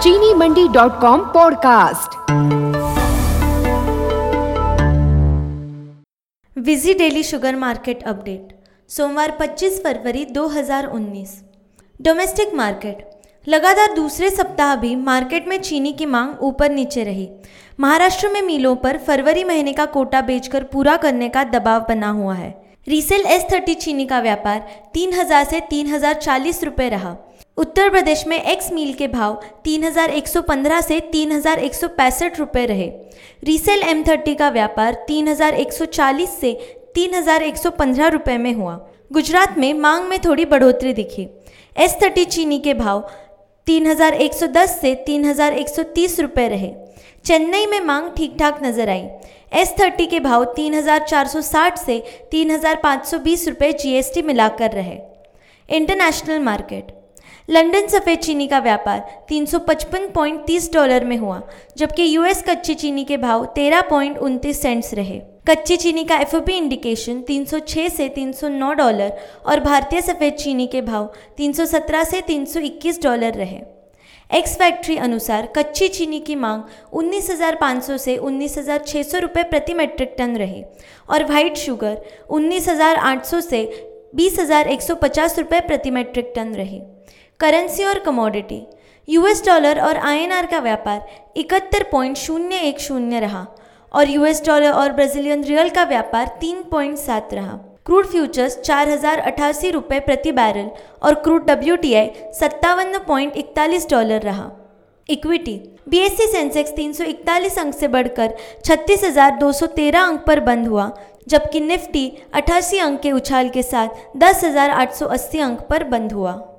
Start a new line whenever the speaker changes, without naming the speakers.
चीनी मंडी.com पॉडकास्ट।
विजी डेली शुगर मार्केट अपडेट सोमवार 25 फरवरी 2019। डोमेस्टिक मार्केट लगातार दूसरे सप्ताह भी मार्केट में चीनी की मांग ऊपर नीचे रही। महाराष्ट्र में मिलों पर फरवरी महीने का कोटा बेचकर पूरा करने का दबाव बना हुआ है। रीसेल S30 चीनी का व्यापार 3000 से 3040 रुपये रहा। उत्तर प्रदेश में एक्स मील के भाव 3115 से 3165 रुपये रहे। रीसेल M30 का व्यापार 3140 से 3115 रुपये में हुआ। गुजरात में मांग में थोड़ी बढ़ोतरी दिखी। S30 चीनी के भाव 3110 से 3130 रुपये रहे। चेन्नई में मांग ठीक ठाक नजर आई। S30 के भाव 3460 से 3520 रुपये GST मिलाकर रहे। इंटरनेशनल मार्केट लंदन सफ़ेद चीनी का व्यापार $355.30 में हुआ, जबकि US कच्ची चीनी के भाव 13.29 सेंट्स रहे। कच्ची चीनी का FOB इंडिकेशन $306 से $309 और भारतीय सफ़ेद चीनी के भाव $317 से $321 रहे। एक्स फैक्ट्री अनुसार कच्ची चीनी की मांग 19,500 से 19,600 रुपये प्रति मेट्रिक टन रही और वाइट शुगर 19,800 से 20,150 रुपये प्रति मेट्रिक टन रही। करेंसी और कमोडिटी US डॉलर और INR का व्यापार 71.010 रहा और US डॉलर और ब्राज़ीलियन रियल का व्यापार 3.7 रहा। क्रूड फ्यूचर्स 4088 रुपये प्रति बैरल और क्रूड WTI $57.41 रहा। इक्विटी BSE सेंसेक्स 341 अंक से बढ़कर 36,213 अंक पर बंद हुआ, जबकि निफ्टी 88 अंक के उछाल के साथ 10,880 अंक पर बंद हुआ।